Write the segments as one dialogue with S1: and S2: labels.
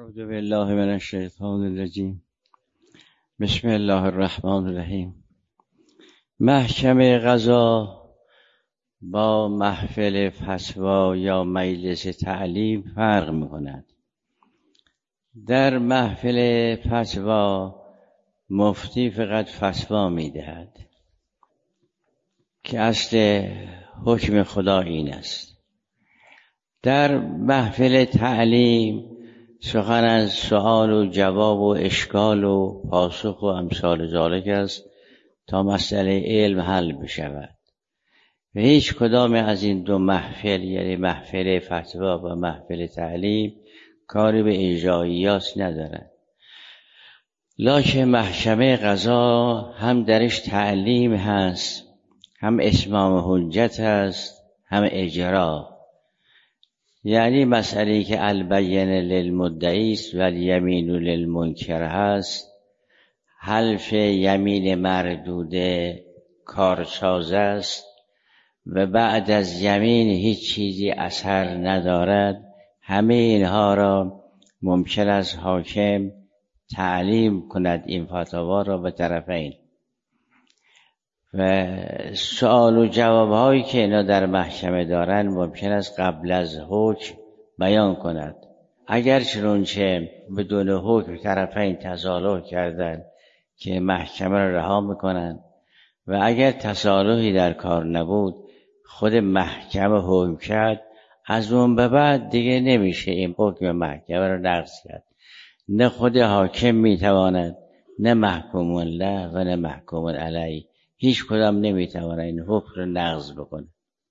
S1: اعوذ بالله من الشیطان الرجیم. بسم الله الرحمن الرحیم. محکمه قضا با محفل فتوا یا مجلس تعلیم فرق می‌کند. در محفل فتوا مفتی فقط فتوا می‌دهد که اصل حکم خدا این است. در محفل تعلیم سخن از سؤال و جواب و اشکال و پاسخ و امثال ذالک است تا مسئله علم حل بشود و هیچ کدام از این دو محفل، یعنی محفل فتوا و محفل تعلیم، کاری به اجراییات ندارد. لکن محکمه قضا هم درش تعلیم هست، هم اتمام حجت هست، هم اجرا. یعنی مسئله‌ای که البینه للمدعی است و الیمین للمنکر هست، حلف یمین مردوده کارساز است و بعد از یمین هیچ چیزی اثر ندارد. همه اینها را ممکن است حاکم تعلیم کند، این فتاوا را به طرفین. و سوال و جواب هایی که اینا در محکمه دارن ممکن است قبل از حکم بیان کند. اگر چنانچه بدون حکم طرفین تصالح کردن که محکمه را رها میکنن و اگر تصالحی در کار نبود خود محکمه حکم کرد، از اون به بعد دیگه نمیشه این حکم محکمه را نقض کرد. نه خود حاکم میتواند، نه محکوم له و نه محکوم علیه، هیچ کدام نمیتواند این حکم را نقض بکنه.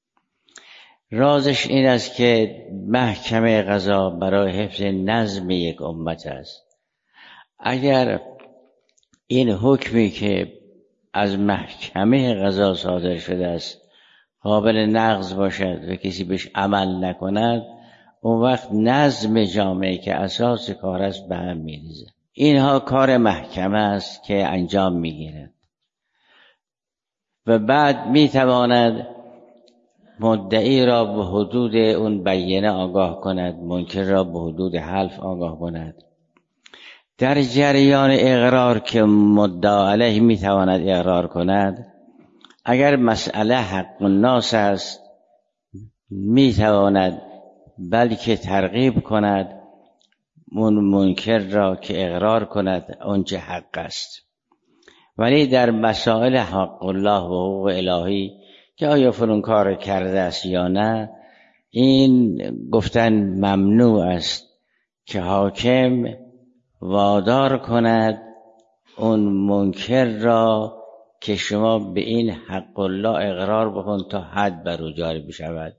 S1: رازش این است که محکمه قضا برای حفظ نظم یک امت است. اگر این حکمی که از محکمه قضا صادر شده است قابل نقض باشد و کسی بهش عمل نکند، اون وقت نظم جامعه که اساس کار است به هم میریزه. اینها کار محکمه است که انجام میگیرد و بعد میتواند مدعی را به حدود اون بینه آگاه کند، منکر را به حدود حلف آگاه کند. در جریان اقرار که مدعا علیه میتواند اقرار کند، اگر مسئله حق الناس است میتواند بلکه ترغیب کند اون منکر را که اقرار کند اونچه حق است. ولی در مسائل حق الله و حقوق الهی که آیا فلان کار کرده است یا نه، این گفتن ممنوع است که حاکم وادار کند اون منکر را که شما به این حق الله اقرار بکن تا حد بر او جاری بشود.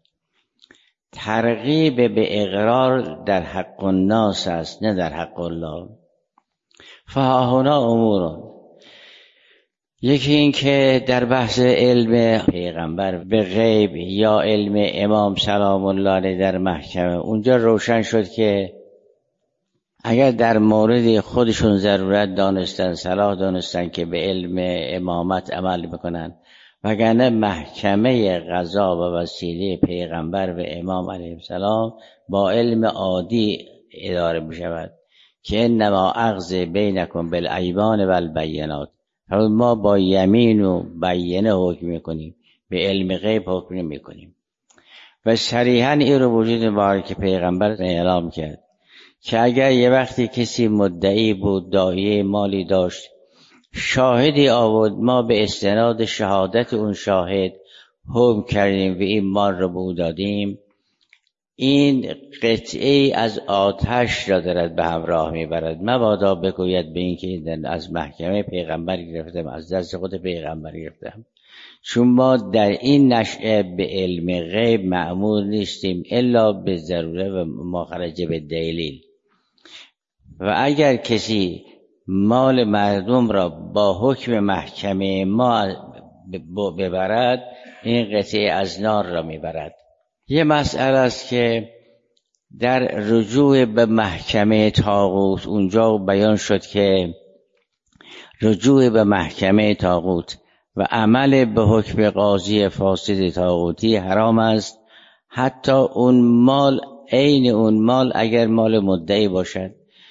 S1: ترغیب به اقرار در حق الناس است، نه در حق الله. فهاهنا امورون. یکی این که در بحث علم پیغمبر به غیب یا علم امام سلام الله علیه در محکمه، اونجا روشن شد که اگر در مورد خودشون ضرورت دانستن، صلاح دانستن که به علم امامت عمل بکنن، وگرنه محکمه قضا و وسیله پیغمبر و امام علیه السلام با علم عادی اداره بشود که انما اخذ بینکم بالایمان و البینات. ما با یمین و بینه حکم میکنیم، به علم غیب حکم نمیکنیم. و صریحاً این رو وجود مبارک پیغمبر اعلام کرد که اگر یه وقتی کسی مدعی بود، داعیه مالی داشت، شاهدی آورد، ما به استناد شهادت اون شاهد حکم کردیم و این مال رو به او دادیم، این قطعه از آتش را دارد به همراه میبرد. مبادا بگوید به این که از محکمه پیغمبر گرفتم، از دست خود پیغمبر گرفتم، چون ما در این نشأه به علم غیب مأمور نیستیم الا به ضروره و ما خرج به دلیل. و اگر کسی مال مردم را با حکم محکمه ما ببرد، این قطعه از نار را میبرد. یه مسئله است که در رجوع به محکمه طاغوت اونجا بیان شد که رجوع به محکمه طاغوت و عمل به حکم قاضی فاسد طاغوتی حرام است، حتی اون مال، عین اون مال اگر مال مدعی باشد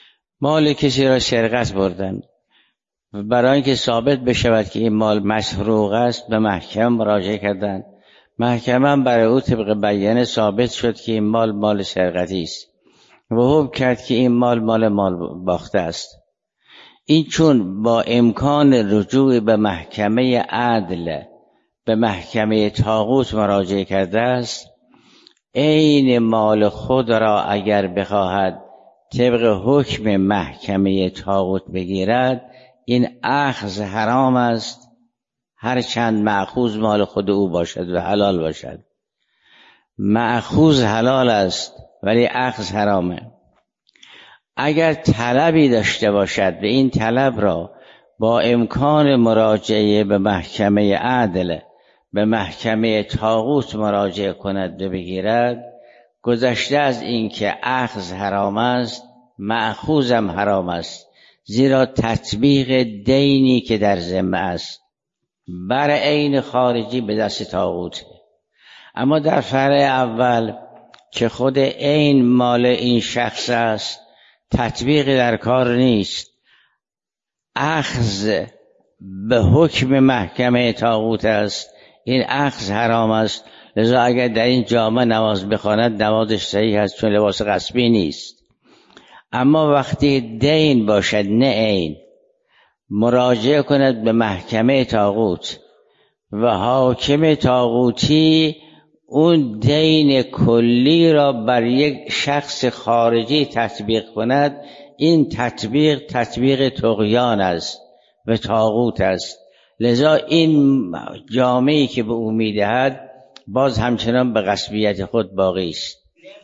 S1: مال کسی را سرقت بردن، برای اینکه ثابت بشود که این مال مسروق است به محکمه مراجعه کردند. محکمه هم برای او طبق بیانیه ثابت شد که این مال سرقتی است و حکم کرد که این مال باخته است. این چون با امکان رجوع به محکمه عدل به محکمه طاغوت مراجعه کرده است، عین مال خود را اگر بخواهد طبق حکم محکمه طاغوت بگیرد، این اخذ حرام است، هرچند مأخوذ مال خود او باشد و حلال باشد. مأخوذ حلال است ولی اخذ حرامه. اگر طلبی داشته باشد و این طلب را با امکان مراجعه به محکمه عدل به محکمه طاغوت مراجعه کند و بگیرد، گذشته از این که اخذ حرام است، مأخوذم حرام است، زیرا تطبیق دینی که در ذمه است بر عین خارجی به دست طاغوته. اما در فرع اول که خود عین مال این شخص است، تطبیق در کار نیست، اخذ به حکم محکمه طاغوت است، این اخذ حرام است. لذا اگر در این جامعه نماز بخواند نمازش صحیح است، چون لباس غصبی نیست. اما وقتی دین باشد نه عین، مراجعه کند به محکمه طاغوت و حاکم طاغوتی اون دین کلی را بر یک شخص خارجی تطبیق کند، این تطبیق طغیان است و طاغوت است. لذا این جامعه‌ای که به او میدهد باز همچنان به غصبیت خود باقی است.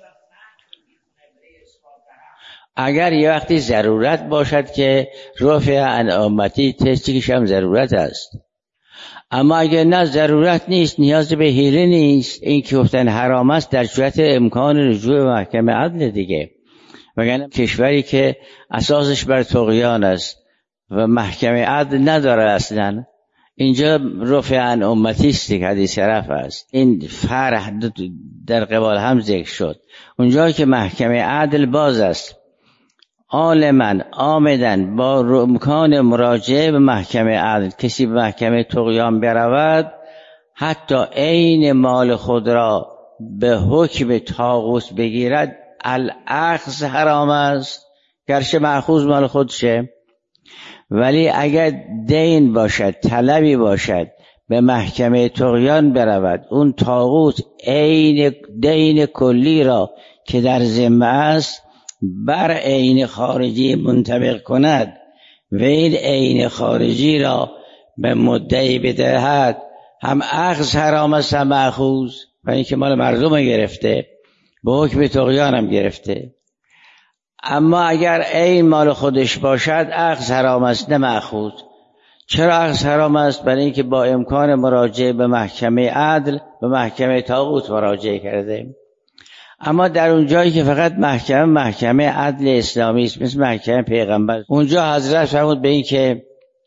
S1: اگر یه وقتی ضرورت باشد که رفع عن امتی تشکیش هم ضرورت است، اما اگر نه ضرورت نیست، نیاز به حیله نیست، این که گفتن حرام است در صورت امکان رجوع به محکمه عدل دیگه. وگرنه کشوری که اساسش بر طغیان است و محکمه عدل نداره اصلا، اینجا رفع عن امتی است که حدیث شرف است. این فرح در قبال هم ذکر شد. اونجا که محکمه عدل باز است، عالماً آمدن با امکان مراجعه به محکمه عدل، کسی به محکمه طغیان برود، حتی عین مال خود را به حکم طاغوت بگیرد، الاخذ حرام است، گرچه مأخوذ مال خودشه. ولی اگر دین باشد، طلبی باشد، به محکمه طغیان برود، اون طاغوت عین دین کلی را که در ذمه است بر عین خارجی منطبق کند و این عین خارجی را به مدعی بدهد، هم اخذ حرام است هم مأخوذ، و این که مال مردم گرفته، به حکم طغیان هم گرفته. اما اگر عین مال خودش باشد، اخذ حرام است نه مأخوذ. چرا اخذ حرام است؟ برای اینکه با امکان مراجعه به محکمه عدل به محکمه طاغوت مراجعه کرده. اما در اون جایی که فقط محکمه عدل اسلامی است، مثل محکمه پیغمبر، اونجا حضرت فرمود به این که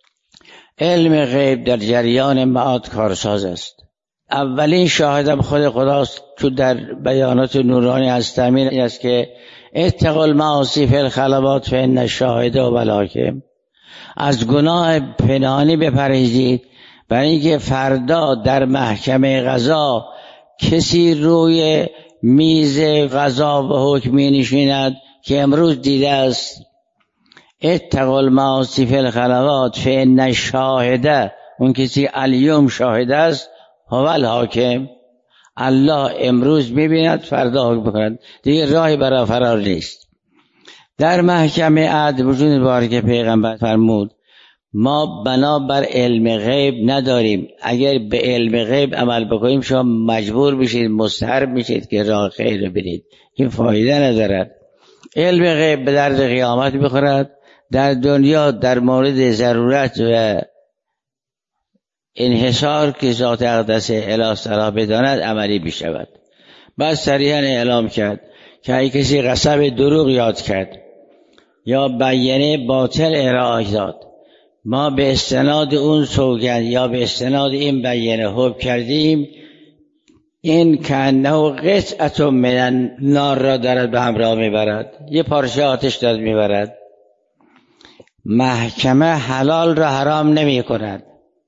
S1: علم غیب در جریان معاد کارساز است. اولین شاهدم خود خداست که در بیانات نورانی از تامین این است که اتقوا المعاصی فی الخلوات فان الشاهد و الحاکم، از گناه پنهانی بپرهیزید، برای اینکه فردا در محکمه قضا کسی روی میز قضا و حکم می نشیند که امروز دیده است. اتقوا المعاصی فی الخلوات فان الشاهد، اون کسی الیوم شاهد است، هو الحاکم، الله امروز میبیند فردا حکم بکند، دیگه راهی برای فرار نیست. در محکمه عدل وجود بارک پیغمبر فرمود ما بنابر علم غیب نداریم، اگر به علم غیب عمل بکنیم شما مجبور بشید، مستحب میشید که راه خیر رو برید، این فایده ندارد. علم غیب به درد قیامت بخورد، در دنیا در مورد ضرورت و انحصار که ذات اقدس اله تعالی بداند عملی بشود. بعد صریحا اعلام کرد که اگه کسی قسم دروغ یاد کرد یا بیانیه باطل ارائه داد، ما به استناد اون سوگند یا به استناد این بیانیه حکم کردیم، این کانه قطعه من النار را دارد به همراه میبرد، یه پارچه آتش دارد میبرد. محکمه حلال را حرام نمی کند،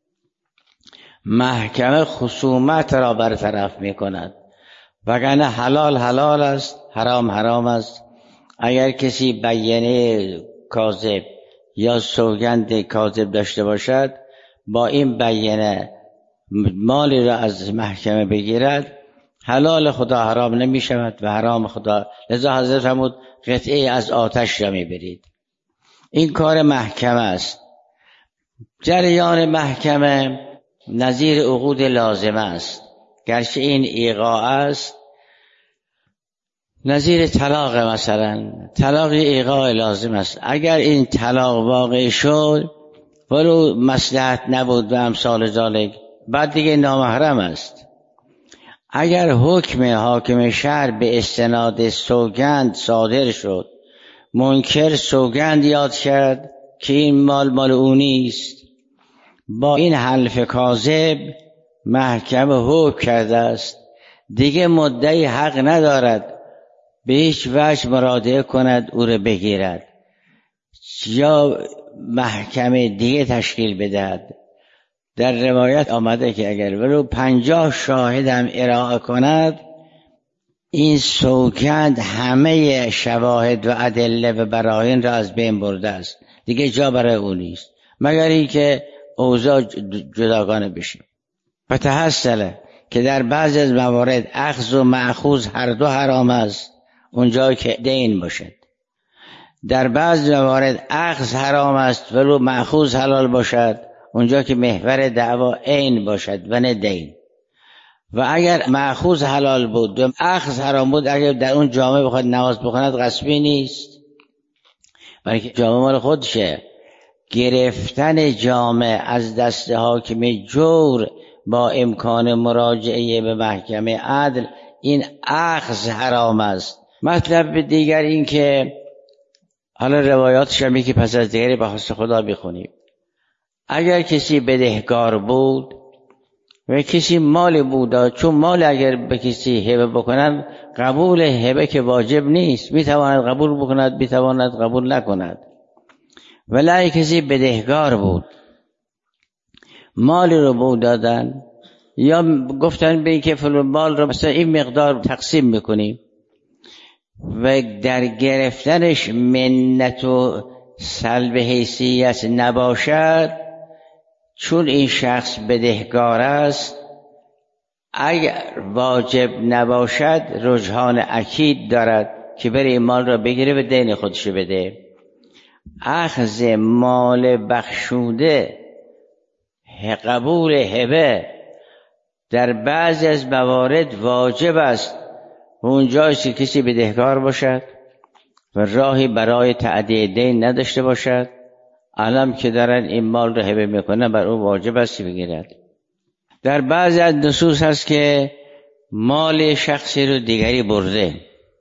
S1: محکمه خصومت را برطرف می کند، وگرنه حلال حلال است، حرام حرام است. اگر کسی بیانیه کاذب یا سوگند کاذب داشته باشد، با این بیانیه مالی را از محکمه بگیرد، حلال خدا حرام نمی شود و حرام خدا. لذا حضرت فرمود قطعه از آتش را می برید. این کار محکمه است. جریان محکمه نظیر عقود لازمه است، گرچه این ایقاع است، نظیر طلاق. مثلا طلاق ایقاع لازم است. اگر این طلاق واقع شد ولو مصلحت نبود و امثال ذالک، بعد دیگه نامحرم است. اگر حاکم شهر به استناد سوگند صادر شد، منکر سوگند یاد کرد که این مال او نیست، با این حلف کاذب محکمه حکم کرده است، دیگه مدعی حق ندارد به هیچ وجه مراجعه کند او را بگیرد یا محکمه دیگه تشکیل بدهد. در روایت آمده که اگر ولو 50 شاهد هم ارائه کند، این سوگند همه شواهد و ادله و براهین را از بین برده است، دیگه جا برای او نیست، مگر این که اوضاع جداگانه بشه. و تحصل که در بعضی از موارد اخذ و مأخوذ هر دو حرام است، اونجایی که دین باشد. در بعضی موارد اخذ حرام است ولو مأخوذ حلال باشد، اونجا که محور دعوا عین باشد و نه دین. و اگر مأخوذ حلال بود و اخذ حرام بود، اگر در اون جامعه بخواد نماز بخواند غصبی نیست، بلکه جامعه مال خودشه. گرفتن جامعه از دست حاکم جور با امکان مراجعه به محکمه عدل، این اخذ حرام است. مطلب دیگر این که حالا روایاتش هم که پس از دیگری به خواست خدا بخونیم. اگر کسی بدهکار بود و کسی مال بود، چون مال اگر به کسی هبه بکنن، قبول هبه که واجب نیست، میتواند قبول بکند، میتواند قبول نکند. ولی کسی بدهکار بود، مالی رو بود دادن یا گفتن به این که فلان مال رو مثلا این مقدار تقسیم میکنیم و در گرفتنش منت و سلب حیثیت نباشد، چون این شخص بدهکار است، اگر واجب نباشد رجحان اکید دارد که بره این مال را بگیره و دین خودش بده. اخذ مال بخشوده، قبول هبه در بعضی از موارد واجب است، اونجایی که کسی بدهکار باشد و راهی برای تأدیه دین نداشته باشد، علم که دارن این مال رو هبه میکنن، بر او واجب است بگیرد. در بعضی از نصوص هست که مال شخصی رو دیگری برده،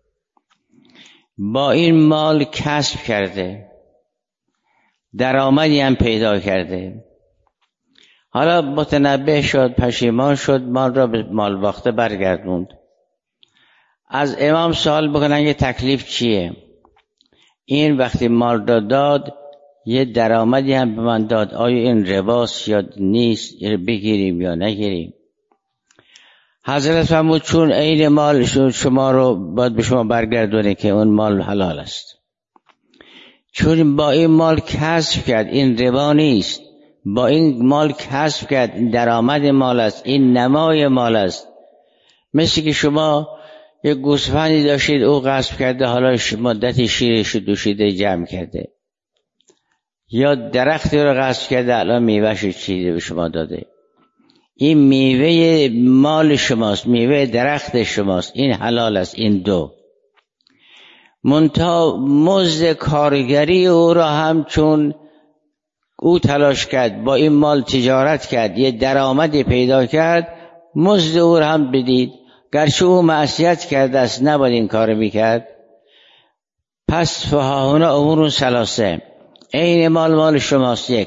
S1: با این مال کسب کرده، درآمدی هم پیدا کرده، حالا متنبه شد، پشیمان شد، مال را به مال باخته برگردوند. از امام سوال بکنن یه تکلیف چیه؟ این وقتی مال را داد یه درآمدی هم به من داد، آیا این رباست یا نیست، بگیریم یا نگیریم؟ حضرت فرمود چون عین مال شما رو باید به شما برگردونه که اون مال حلال است، چون با این مال کسب کرد، این ربا نیست، با این مال کسب کرد، این درآمد مال است، این نمای مال است. مثل که شما یک گوسفندی داشتید، او غصب کرده، حالا مدتی شیرش دوشیده جمع کرده، یا درختی رو غصب کرده، الان میوهش چیزی به شما داده، این میوه مال شماست، میوه درخت شماست، این حلال است. این دو منتها مزد کارگری او را هم چون او تلاش کرد، با این مال تجارت کرد، یه درآمدی پیدا کرد، مزد او را هم بدید، گرچه او معصیت کرده است، نباید این کار میکرد. پس فهاهنا امور ثلاثه، این مال شماست، یک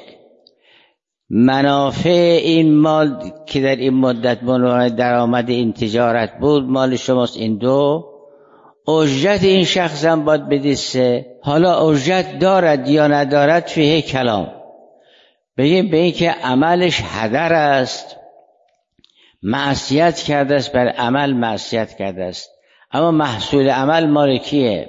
S1: منافع این مال که در این مدت منوع درآمد این تجارت بود مال شماست، این دو اجرت این شخص هم باید بدید، سه حالا اجرت دارد یا ندارد فیه کلام. بگیم به این که عملش هدر است، معصیت کرده است، بر عمل معصیت کرده است، اما محصول عمل مال کیه؟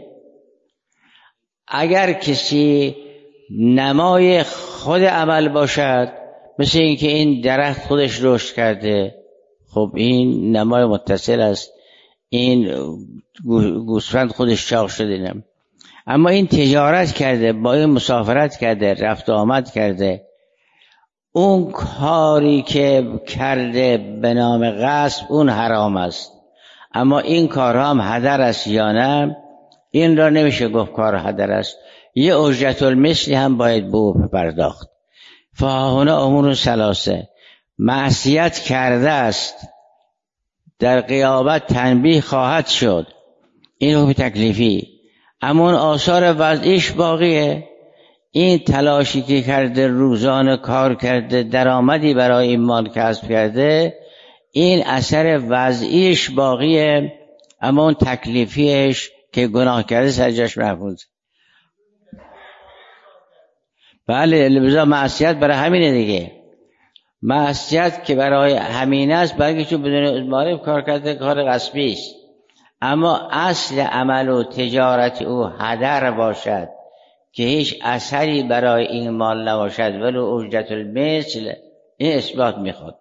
S1: اگر کسی نمای خود عمل باشد، مثل اینکه این درخت خودش رشد کرده، خب این نمای متصل است، این گوسفند خودش چاق شده. اما این تجارت کرده، با این مسافرت کرده، رفت و آمد کرده، اون کاری که کرده به نام غصب اون حرام است. اما این کارها هم هدر است یا نه، این را نمیشه گفت کار هدر است. یه اجرت المثلی هم باید به او پرداخت. فهاهنا امور ثلاثه، معصیت کرده است، در قیامت تنبیه خواهد شد، این حکم تکلیفی. اما اون آثار وضعیش باقیه، این تلاشی که کرده، روزانه کار کرده، درآمدی برای این مال کسب کرده، این اثر وضعیش باقیه، اما اون تکلیفیش که گناه کرده سرجاش محفوظ. بله، لذا معصیت برای همینه دیگه. معصیت که برای همین است، برای چون بدون معرف کار کرده کار غصبی است. اما اصل عمل و تجارت او هدر باشد که هیچ اثری برای این مال نباشد، ولو اجرت المثل، این اثبات میخواد.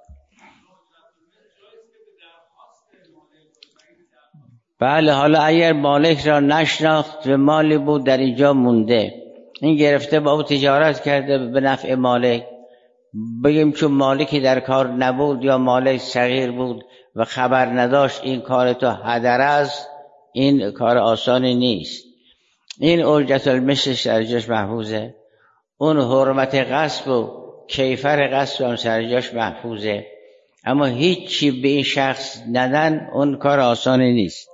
S1: بله، حالا اگر مالک را نشناخت و مالی بود در اینجا مونده، این گرفته با او تجارت کرده به نفع مالک، بگیم چون مالکی در کار نبود یا مالک صغیر بود و خبر نداشت این کار تو هدر است، این کار آسانی نیست. این اجرت المثل سرجاش محفوظه، اون حرمت غصب و کیفر غصب هم سرجاش محفوظه، اما هیچی به این شخص ندن اون کار آسانی نیست.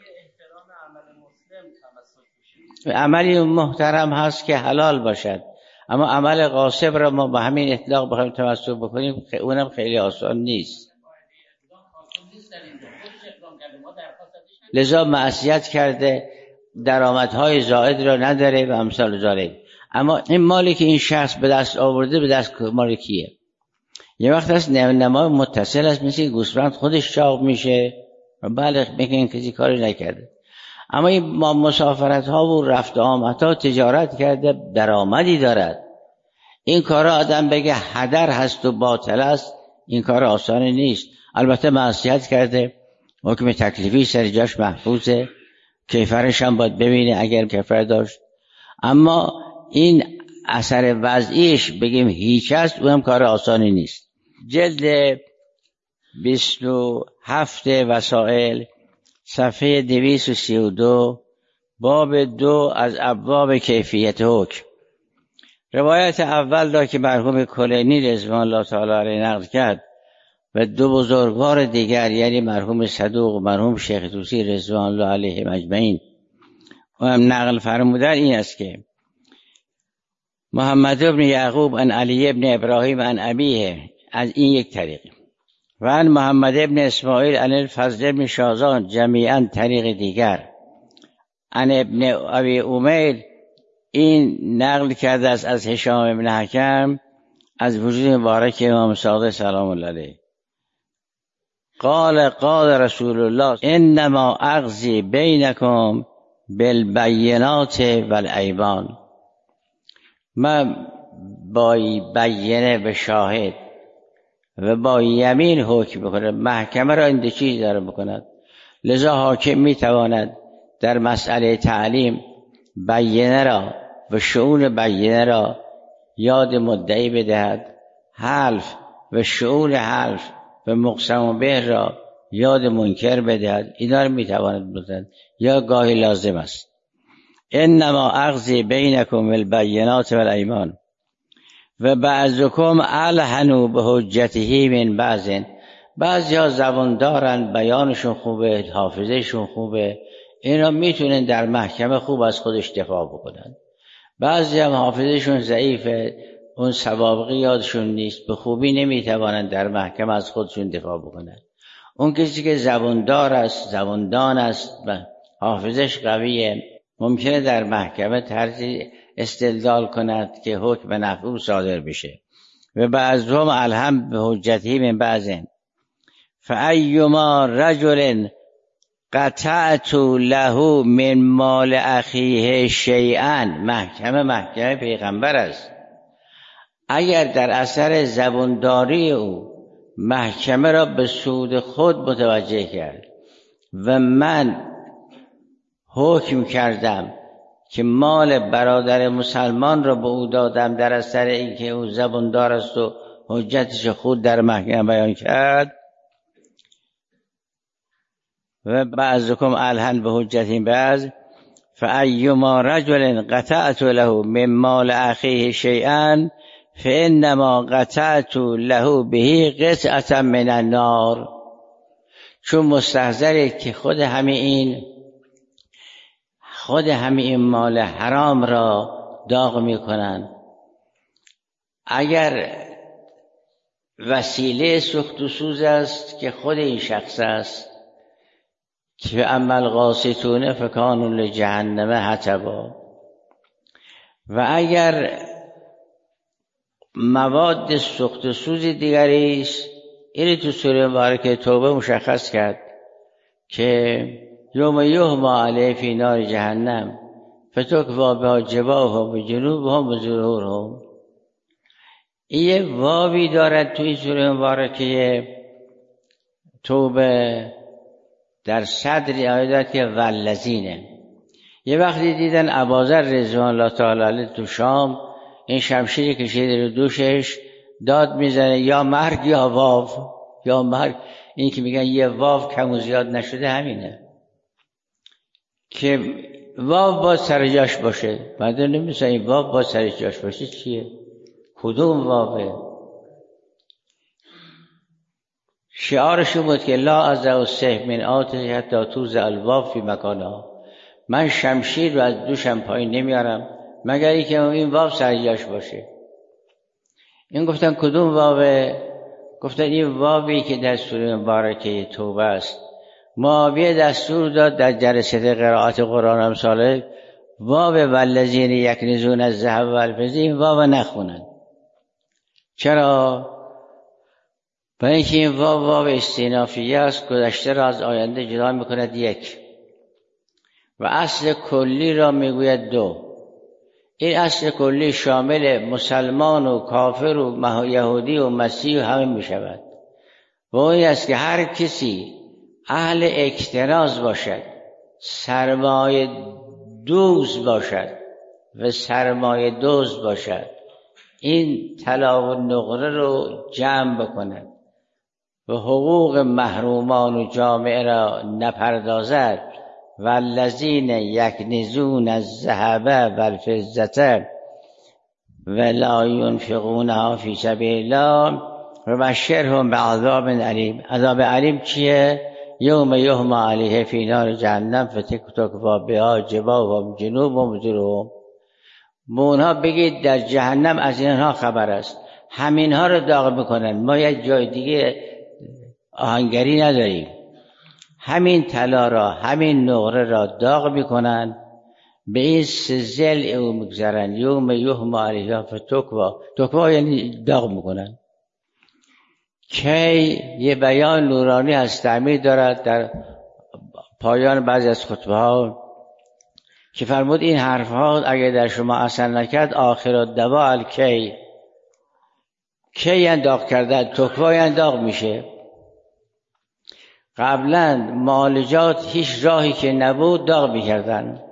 S1: عملی محترم هست که حلال باشد، اما عمل غاصب را ما با همین اطلاق بخوایم تمسک بکنیم اونم خیلی آسان نیست. لذا معصیت کرده، درآمدهای زائد را نداره و امثال ذالک. اما این مالی که این شخص به دست آورده به دست مال کیه؟ یه وقت هست نمای متصل است، مثل گوسفند خودش چاق میشه و بله میگه این کسی کاری نکرده. اما این مسافرت ها و رفت آمد ها تجارت کرده، درآمدی دارد. این کارا آدم بگه هدر هست و باطل است، این کار آسانی نیست. البته معصیت کرده، حکم تکلیفی سر جاش محفوظه، کیفرش هم باید ببینه اگر کیفر داشت. اما این اثر وضعیش بگیم هیچ است، اونم کار آسانی نیست. جلد 27 وسائل، صفحه 232، باب 2 از ابواب کیفیت حکم. روایت اول را که مرحوم کلینی رضوان الله تعالی علیه نقل کرد و دو بزرگوار دیگر، یعنی مرحوم صدوق و مرحوم شیخ طوسی رضوان الله علیهم اجمعین هم نقل فرمودن، این است که محمد ابن یعقوب عن علی ابن ابراهیم عن ابیه، از این یک طریق، و عن محمد ابن اسماعیل عن الفضل ابن شازان جمیعا طریق دیگر، عن ابن ابی امیر، این نقل کرده است از هشام ابن حکم از وجود مبارک امام صادق سلام الله علیه. قال رسول الله انما اقضی بینکم بالبینات والایمان، من با بینه به شاهد و با یمین حکم بکنه. محکمه را این دو چیز داره بکند. لذا حاکم میتواند در مسئله تعلیم بینه را و شؤون بینه را یاد مدعی بدهد، حلف و شؤون حلف و مقسم به را یاد منکر بدهد. اینا را میتواند بدهد یا گاهی لازم است. انما اقضی بینکم البینات والایمان و بعضکم الحنوا بحجته من بعض، بعضی ها زبان دارن، بیانشون خوبه، حافظهشون خوبه، اینا میتونن در محکمه خوب از خودش دفاع بکنن. بعضی هم حافظهشون ضعیفه، اون سوابقی یادشون نیست، به خوبی نمیتوانن در محکمه از خودشون دفاع بکنن. اون کسی که زباندار است، زباندان است و حافظش قویه، ممکنه در محکمه طرزی استدلال کند که حکم نفی صادر بشه. و بعضهم الهم به حجته من بعضن فایما رجل قطعت له من مال اخیه شیئا، محکمه پیغمبر است، اگر در اثر زبانداری او محکمه را به سود خود متوجه کرد و من حکم کردم که مال برادر مسلمان را به او دادم در اثر اینکه او زباندار است و حجتش خود در محکمه بیان کرد، و بعضکم الحن به حجت بعض فایما رجل قطعت له من مال اخیه شیئا فانما قطعت له به قطعه من النار. چون مستحضره که خود همین مال حرام را داغ میکنن، اگر وسیله سوخت و سوز است که خود این شخص است که اما القاسطون فکانوا لجهنم حطبا، و اگر مواد سوخت و سوز دیگری است، این تو سوره مبارکه توبه مشخص کرد که یوم یحما علیه فی نار جهنم فتکوی بها جباههم و جنوبهم و ظهورهم. این یه واوی دارد توی سوره مبارکه توبه در صدر آیات که والذینه. یه وقتی دیدن ابوذر رضوان الله تعالی علیه تو شام این شمشیر کشیده رو دوشش داد میزنه یا مرگ یا واو، یا مرگ. این که میگن یه واو کم و زیاد نشده همینه که واو با سر جاش باشه. بعد نمی‌دونم این واو با سر جاش باشه چیه، کدوم واوه. شعارش بود که لا ازع السیف من آتش حتی توضع الواو فی مکانها، من شمشیر رو از دوشم پایین نمیارم مگر اینکه این واو سر جاش باشه. این گفتن کدوم واوه؟ گفتن این واوی که در سوره مبارکه توبه است. معاویه دستور داد در جلسه قرائت قرآن امثال واو والذین یکنزون الذهب والفضه این واو نخونن. چرا؟ برای اینکه این واو استئنافیه است، گذشته را از آینده جدا میکند یک، و اصل کلی را میگوید دو. این اصل کلی شامل مسلمان و کافر و یهودی و مسیح و همه میشود. و این است که هر کسی اهل اکتراض باشد، سرمایه دوز باشد و سرمایه دوز باشد، این طلا و نقره رو جمع بکند و حقوق محرومان و جامعه را نپردازد. والذین یکنزون الذهب والفضة ولا ينفقونها فی سبیل الله فبشرهم بعذاب علیم. عذاب علیم چیه؟ یوم یحما علیه فی نار جهنم فتکوی بها جباههم جنوبهم ظهورهم. به اونها بگید در جهنم از اینها خبر است، همینها رو داغ میکنن، ما یک جای دیگه آهنگری نداریم، همین طلا را همین نقره را داغ میکنن، به این سزل او میگذرن. یوم یحما علیها فتکوی یعنی داغ میکنن. کی یه بیان نورانی از تعمیر دارد در پایان بعضی از خطبه ها که فرمود این حرف ها اگر در شما اثر نکرد آخر الدوا الکی، کی انداغ کردن تکوی انداغ میشه. قبلا معالجات هیچ راهی که نبود داغ میکردن.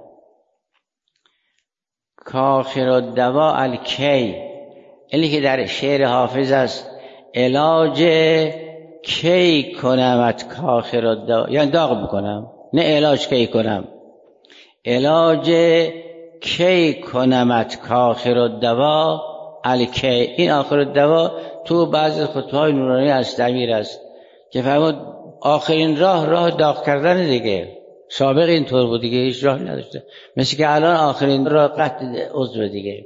S1: کاخر الدوا الکی، اینی که در شعر حافظ است علاج کی کنمت کاخر الدوا، یعنی داغ میکنم، نه علاج کی کنم، علاج کی کنمت کاخر الدوا الکی. این آخر الدوا تو بعضی خطبه های نورانی از تعمیر است که فرمود آخرین راه داغ کردن دیگه. سابق اینطور بود دیگه، هیچ راه نداشته، مثل که الان آخرین راه قطع عضو دیگه.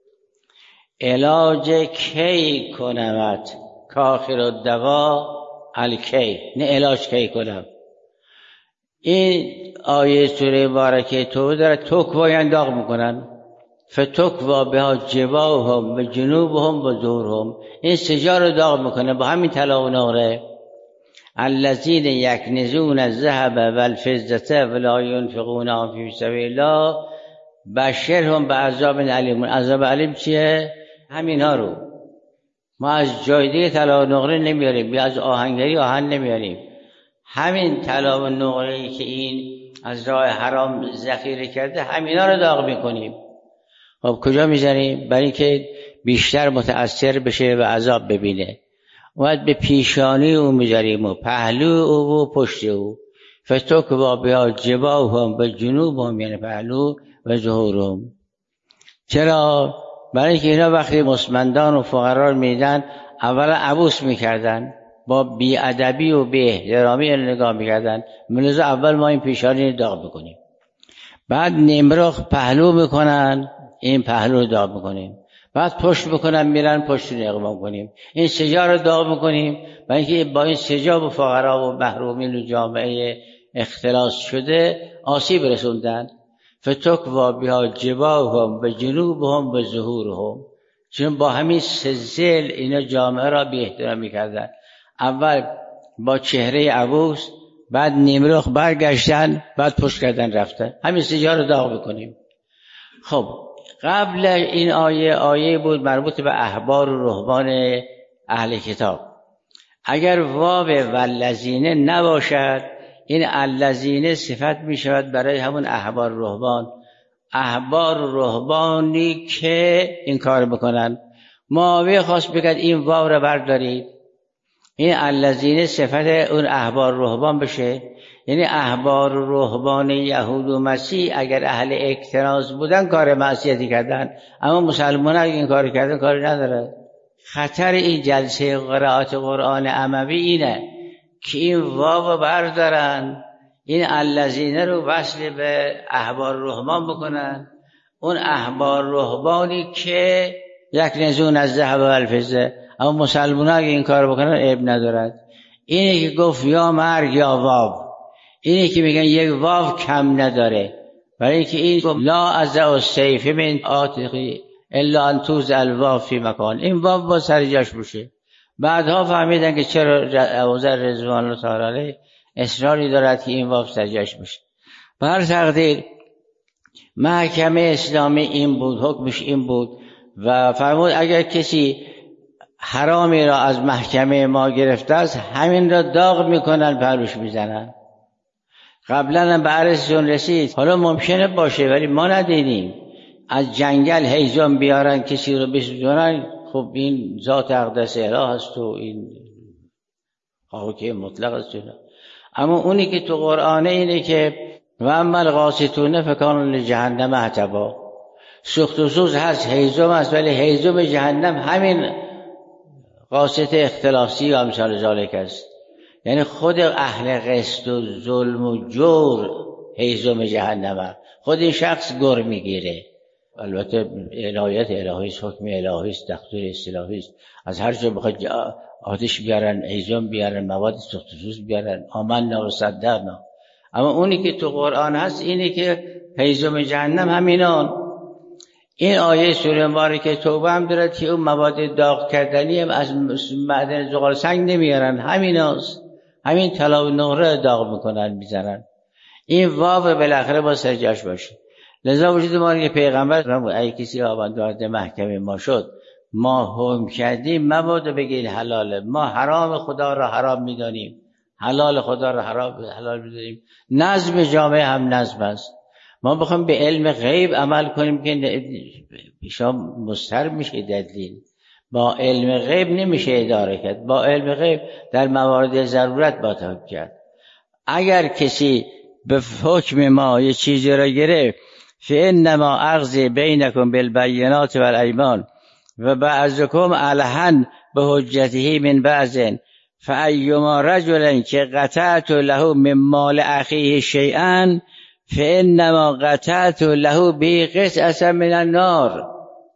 S1: علاج کی کنمت کاخر الدوا الکی، نه علاج کی کنم. این آیه سوره مبارکه توبه داره تکوا یعنی داغ میکنن، فتکوا بها جباههم و جنوبهم و ظهورهم، این سجا رو داغ میکنه با همین طلا و نقره. الذین یکنزون الذهب والفضة ولا ينفقونها فی سبیل الله بشرهم بعذاب علیم. عذاب علیم چیه؟ همینا رو ما از جای دیگه طلا و نقره نمیاریم، یا از آهنگری آهن نمیاریم، همین طلا و نقره‌ای که این از راه حرام ذخیره کرده همینا رو داغ میکنیم. خب کجا میزنیم؟ برای اینکه بیشتر متأثر بشه و عذاب ببینه. باید به پیشانی او میذاریم و پهلو او و پشت او. فتکوا بها جباههم و جنوبهم یعنی پهلو و ظهورهم. چرا؟ برای اینکه اینا وقتی مستمندان و فقرا رو میدن اولا عبوس میکردن، با بیادبی و بی احترامی نگاه میکردن، لذا اول ما این پیشانی رو داغ میکنیم، بعد نیمرخ پهلو میکنن، این پهلو رو داغ میکنیم، بعد پشت میکنن میرن پشت رو اقمام کنیم، این سجا رو داغ میکنیم. برای اینکه با این سجا و فقرا و محرومین و جامعه اختلاس شده آسیب رسوندن. فتکوا بها جباههم و جنوبهم و ظهورهم، چون با همین سزل اینا جامعه را بی احترامی کردن. اول با چهره عبوس، بعد نیمرخ برگشتن، بعد پشت کردن رفتن، همین سجا رو داغ بکنیم. خب قبل این آیه بود مربوط به احبار و رهبان اهل کتاب. اگر واو والذین نباشد این الذین صفت می شود برای همون احبار و رهبان. احبار و رهبانی که این کار بکنن. معاویه خواست بگد این واو رو بردارید، این الذین صفت اون احبار و رهبان بشه، یعنی احبار و رهبان یهود و مسیح اگر اهل اکتراث بودن کار معصیتی کردن، اما مسلمان اگر این کار کردن کاری نداره. خطر این جلسه قرائت قرآن عموی اینه که این واو بردارن، این الذین رو وصل به احبار رهبان بکنن، اون احبار رهبانی که یکنزون الذهب والفضة، اما مسلمان اگه این کار بکنن عیب ندارد. اینه که گفت یا مرگ یا واو، اینه که میگن یک واو کم نداره، برای اینکه این گفت لا ازع السیف من عاتقی الا ان توضع الواو فی مکان، این واو با سر جاش بشه. بعدها فهمیدن که چرا ابوذر رضوان الله تعالی علیه اصراری دارد که این واو سر جاش بشه. به هر تقدیر محکمه اسلامی این بود، حکمش این بود و فرمود اگر کسی حرامی را از محکمه ما گرفته است همین را داغ میکنن، پهلوش میزنن. قبلا هم به عرضتون رسید، حالا ممکنه باشه ولی ما ندیدیم از جنگل هیزم بیارن کسی رو بسوزونن، خب این ذات اقدس اله هست و این حاکم مطلق است. اما اونی که تو قرآن اینه که و اما القاسطون فکانوا لجهنم حطبا، سوخت و سوز هست، هیزم هست، ولی هیزم جهنم همین قاسط اختلاسی و امثال ذالک است. یعنی خود اهل قسط و ظلم و جور هیزم جهنم، خود این شخص گر میگیره. البته الهیت الهی است، حکم الهی است، دستور اصطلاحی است. از هر جا بخواد آتش بیارن، هیزم بیارن، مواد سوخت و سوز بیارن، آمنا و صدقنا. اما اونی که تو قرآن هست اینه که هیزم جهنم همینان. این آیه سوره مبارکه توبه هم دارد که اون مواد داغ کردنی هم از معدن زغال سنگ نمیارن، همیناست، همین طلا و نقره داغ میکنن میزنن. این واو بالاخره با سرجاش باشه. لذا وجود ما که پیغمبر اگه کسی آباد محکمه ما شد، ما حکم کردیم مبادا بگید حلاله، ما حرام خدا را حرام میدانیم، حلال خدا را حلال میدانیم. نظم جامعه هم نظم است. ما بخوام به علم غیب عمل کنیم که شما مضطر میشه دلیل. با علم غیب نمیشه اداره کرد، با علم غیب در موارد ضرورت باید کرد. اگر کسی به حکم ما یه چیزی را گرفت، فانما اقضی بینکم بالبینات والایمان و بعضکم الحن به حجته من بعض فایما رجل که قطعت له من مال اخیه شیئا فانما قطعت له به قطعه من النار.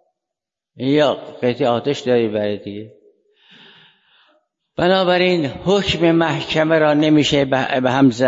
S1: یا قطعه آتش داری برای دیگه. بنابراین حکم محکمه را نمیشه به هم زد.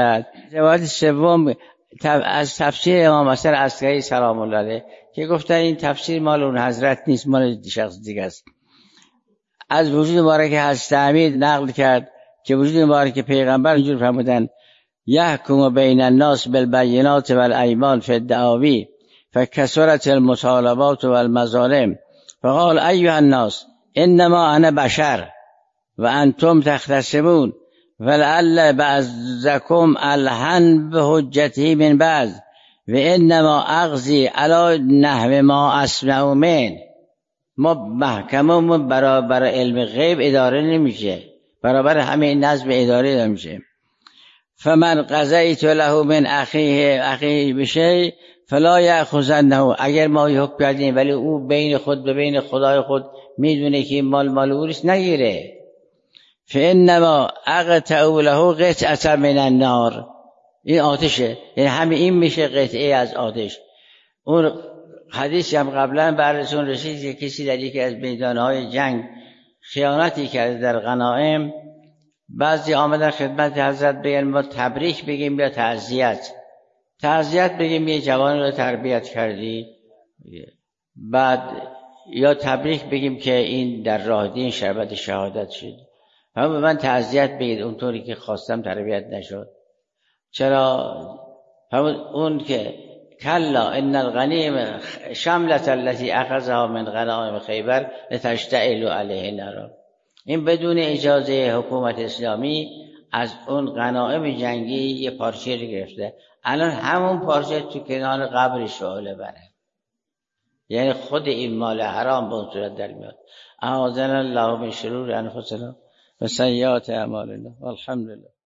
S1: روایت سوم از تفسیر امام حسن عسکری سلام الله علیه که گفتن این تفسیر مال اون حضرت نیست، مال شخص دیگه است. از وجود مبارک حضرت امیر نقل کرد که وجود مبارک پیغمبر اینجور فرمودن: یحکم بین الناس بالبینات والایمان فی الدعاوی فکثرت المطالبات والمظالم فقال ایها الناس انما انا بشر و انتم تختصمون ولعل بعضکم الحن بحجته من بعض و انما اقضی علی نحو ما اسمع من. ما محکممون برابر علم غیب اداره نمیشه، برابر همه نظم اداره نمیشه. فمن قضیت له من اخیه بشیء فلا یأخذنه. اگر ما حکم کردیم ولی او بین خود به بین خدای خود میدونه که مال او نیست، نگیره. فانما اقطع له قطعه من النار. این آتشه، یعنی همه این میشه قطعه از آتش. اون حدیثی هم قبلا براتون رسید که کسی در یکی از میدانهای جنگ خیانتی کرده در غنایم، بعضی آمدن خدمت حضرت بگن ما تبریک بگیم یا تعزیت. تعزیت بگیم یه جوان رو تربیت کردی، بعد یا تبریک بگیم که این در راه دین شربت شهادت شد. اما به من تعزیت بگید اونطوری که خواستم تربیت نشد. چرا؟ اون که کلا ان الغنیم شملت التي اخذها من غنائم خیبر لتشتعل علیه النار. این بدون اجازه حکومت اسلامی از اون غنائم جنگی یه پارچه رو گرفته، الان همون پارچه تو کنار قبر شعله بره، یعنی خود این مال حرام به اون صورت در میاد. اعاذنا الله من شرور انفسنا و سیئات اعمالنا والحمد لله.